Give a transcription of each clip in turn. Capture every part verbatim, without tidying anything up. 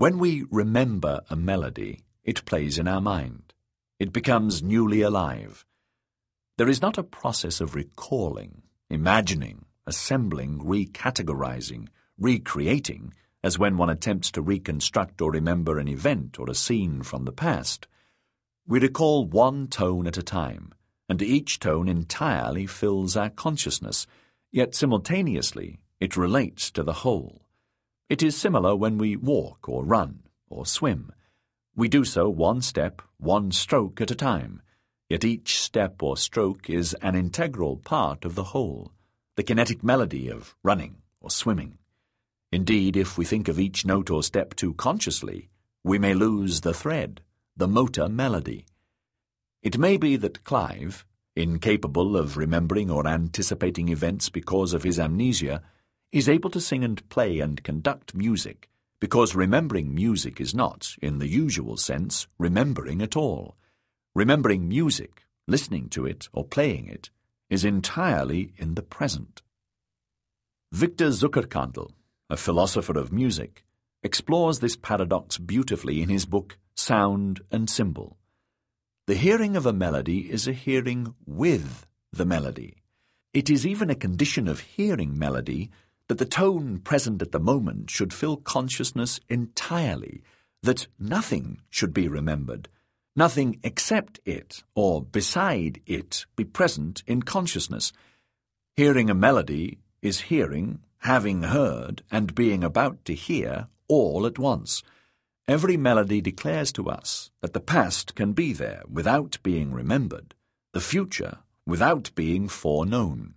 When we remember a melody, it plays in our mind. It becomes newly alive. There is not a process of recalling, imagining, assembling, recategorizing, recreating, as when one attempts to reconstruct or remember an event or a scene from the past. We recall one tone at a time, and each tone entirely fills our consciousness, yet simultaneously it relates to the whole. It is similar when we walk or run or swim. We do so one step, one stroke at a time, yet each step or stroke is an integral part of the whole, the kinetic melody of running or swimming. Indeed, if we think of each note or step too consciously, we may lose the thread, the motor melody. It may be that Clive, incapable of remembering or anticipating events because of his amnesia, is able to sing and play and conduct music, because remembering music is not, in the usual sense, remembering at all. Remembering music, listening to it or playing it, is entirely in the present. Victor Zuckerkandl, a philosopher of music, explores this paradox beautifully in his book Sound and Symbol. The hearing of a melody is a hearing with the melody. It is even a condition of hearing melody that the tone present at the moment should fill consciousness entirely, that nothing should be remembered, nothing except it or beside it be present in consciousness. Hearing a melody is hearing, having heard, and being about to hear all at once. Every melody declares to us that the past can be there without being remembered, the future without being foreknown.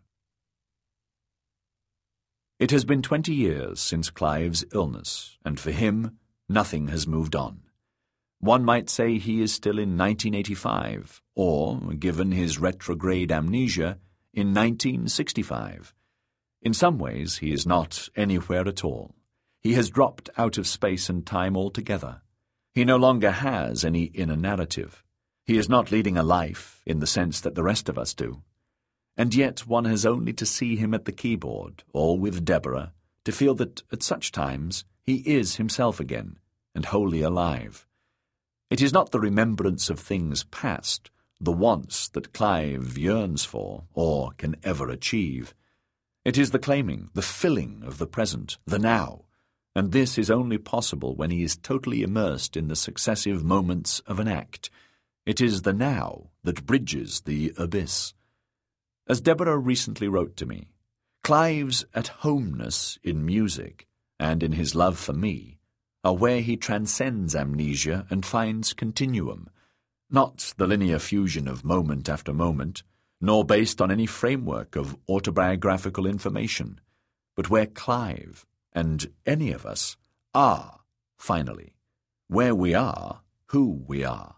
It has been twenty years since Clive's illness, and for him, nothing has moved on. One might say he is still in nineteen eighty-five, or, given his retrograde amnesia, in nineteen sixty-five. In some ways, he is not anywhere at all. He has dropped out of space and time altogether. He no longer has any inner narrative. He is not leading a life in the sense that the rest of us do. And yet one has only to see him at the keyboard, or with Deborah, to feel that at such times he is himself again, and wholly alive. It is not the remembrance of things past, the wants that Clive yearns for, or can ever achieve. It is the claiming, the filling of the present, the now, and this is only possible when he is totally immersed in the successive moments of an act. It is the now that bridges the abyss. As Deborah recently wrote to me, Clive's at-homeness in music and in his love for me are where he transcends amnesia and finds continuum, not the linear fusion of moment after moment, nor based on any framework of autobiographical information, but where Clive, and any of us, are, finally, where we are, who we are.